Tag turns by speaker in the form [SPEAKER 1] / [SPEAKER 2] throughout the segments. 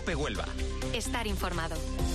[SPEAKER 1] COPE Huelva.
[SPEAKER 2] Estar informado.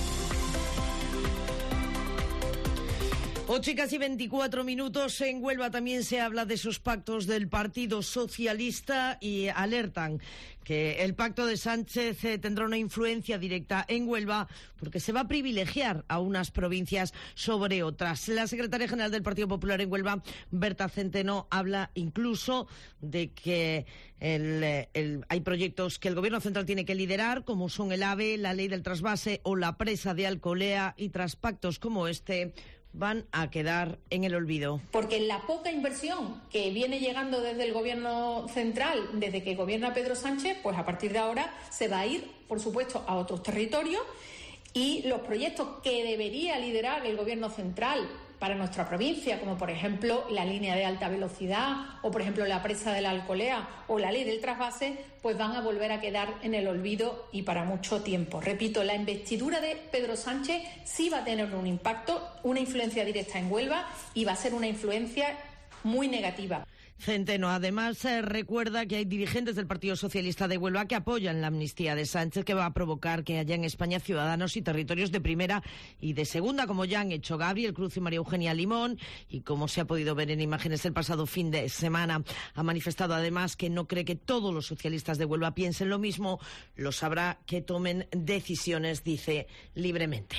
[SPEAKER 3] 8:24. En Huelva también se habla de esos pactos del Partido Socialista y alertan que el pacto de Sánchez tendrá una influencia directa en Huelva porque se va a privilegiar a unas provincias sobre otras. La secretaria general del Partido Popular en Huelva, Berta Centeno, habla incluso de que hay proyectos que el Gobierno central tiene que liderar, como son el AVE, la ley del trasvase o la presa de Alcolea, y tras pactos como este van a quedar en el olvido.
[SPEAKER 4] Porque la poca inversión que viene llegando desde el Gobierno central, desde que gobierna Pedro Sánchez, pues a partir de ahora se va a ir, por supuesto, a otros territorios, y los proyectos que debería liderar el Gobierno central para nuestra provincia, como por ejemplo la línea de alta velocidad o por ejemplo la presa de la Alcolea o la ley del trasvase, pues van a volver a quedar en el olvido y para mucho tiempo. Repito, la investidura de Pedro Sánchez sí va a tener un impacto, una influencia directa en Huelva, y va a ser una influencia muy negativa.
[SPEAKER 3] Centeno además recuerda que hay dirigentes del Partido Socialista de Huelva que apoyan la amnistía de Sánchez, que va a provocar que haya en España ciudadanos y territorios de primera y de segunda, como ya han hecho Gabriel Cruz y María Eugenia Limón, y como se ha podido ver en imágenes el pasado fin de semana. Ha manifestado además que no cree que todos los socialistas de Huelva piensen lo mismo, los habrá que tomen decisiones, dice, libremente.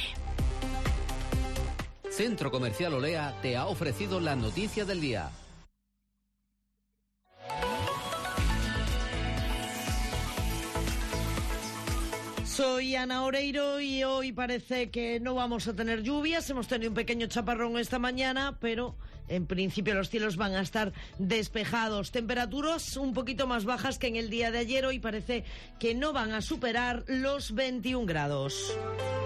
[SPEAKER 5] Centro Comercial Olea te ha ofrecido la noticia del día.
[SPEAKER 3] Soy Ana Oreiro y hoy parece que no vamos a tener lluvias. Hemos tenido un pequeño chaparrón esta mañana, pero en principio los cielos van a estar despejados. Temperaturas un poquito más bajas que en el día de ayer. Hoy parece que no van a superar los 21 grados.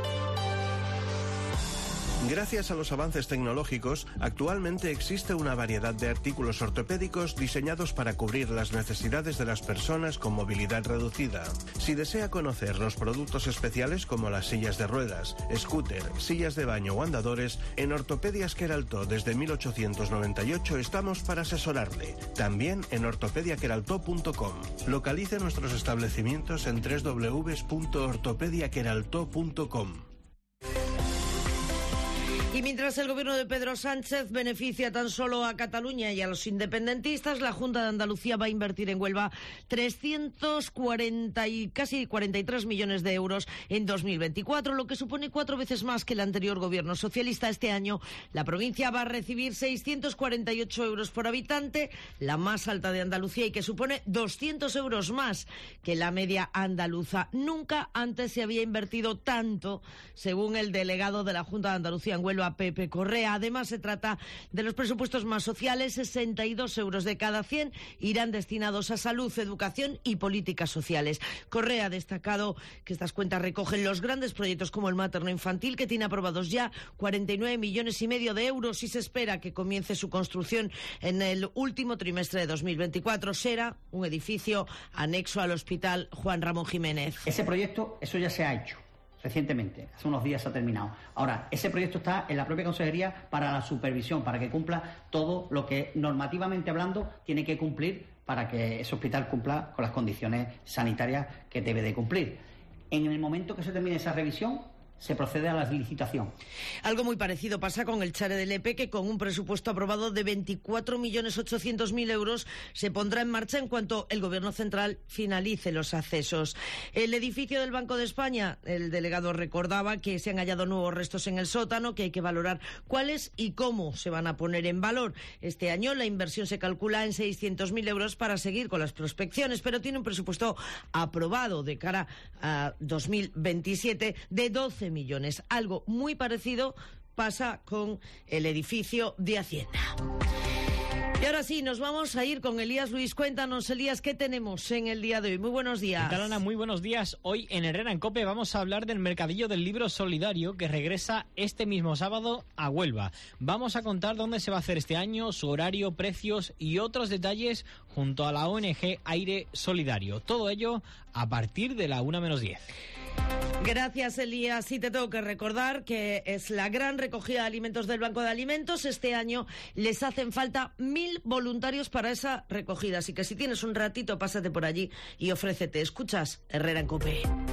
[SPEAKER 6] Gracias a los avances tecnológicos, actualmente existe una variedad de artículos ortopédicos diseñados para cubrir las necesidades de las personas con movilidad reducida. Si desea conocer los productos especiales como las sillas de ruedas, scooter, sillas de baño o andadores, en Ortopedias Queraltó desde 1898 estamos para asesorarle. También en ortopediaqueraltó.com. Localice nuestros establecimientos en www.ortopediaqueraltó.com.
[SPEAKER 3] Y mientras el gobierno de Pedro Sánchez beneficia tan solo a Cataluña y a los independentistas, la Junta de Andalucía va a invertir en Huelva 340 y casi 43 millones de euros en 2024, lo que supone 4 veces más que el anterior gobierno socialista. Este año la provincia va a recibir 648 euros por habitante, la más alta de Andalucía, y que supone 200 euros más que la media andaluza. Nunca antes se había invertido tanto, según el delegado de la Junta de Andalucía en Huelva, Pepe Correa. Además, se trata de los presupuestos más sociales. 62 euros de cada 100 irán destinados a salud, educación y políticas sociales. Correa ha destacado que estas cuentas recogen los grandes proyectos como el materno-infantil, que tiene aprobados ya 49,5 millones de euros, y se espera que comience su construcción en el último trimestre de 2024. Será un edificio anexo al Hospital Juan Ramón Jiménez.
[SPEAKER 7] Ese proyecto, eso ya se ha hecho recientemente, hace unos días se ha terminado. Ahora, ese proyecto está en la propia Consejería para la supervisión, para que cumpla todo lo que normativamente hablando tiene que cumplir para que ese hospital cumpla con las condiciones sanitarias que debe de cumplir. En el momento que se termine esa revisión, se procede a la licitación.
[SPEAKER 3] Algo muy parecido pasa con el Chare de Lepe, que con un presupuesto aprobado de 24.800.000 euros se pondrá en marcha en cuanto el Gobierno central finalice los accesos. El edificio del Banco de España, el delegado recordaba que se han hallado nuevos restos en el sótano, que hay que valorar cuáles y cómo se van a poner en valor. Este año la inversión se calcula en 600.000 euros para seguir con las prospecciones, pero tiene un presupuesto aprobado de cara a 2027 de 12 millones. Algo muy parecido pasa con el edificio de Hacienda. Y ahora sí, nos vamos a ir con Elías Luis. Cuéntanos, Elías, ¿qué tenemos en el día de hoy? Muy buenos días.
[SPEAKER 8] ¿Qué tal, Ana? Muy buenos días. Hoy en Herrera en COPE vamos a hablar del Mercadillo del Libro Solidario, que regresa este mismo sábado a Huelva. Vamos a contar dónde se va a hacer este año, su horario, precios y otros detalles junto a la ONG Aire Solidario. Todo ello a partir de la 1:10.
[SPEAKER 3] Gracias, Elías. Y te tengo que recordar que es la gran recogida de alimentos del Banco de Alimentos. Este año les hacen falta 1.000 voluntarios para esa recogida. Así que si tienes un ratito, pásate por allí y ofrécete. Escuchas Herrera en COPE.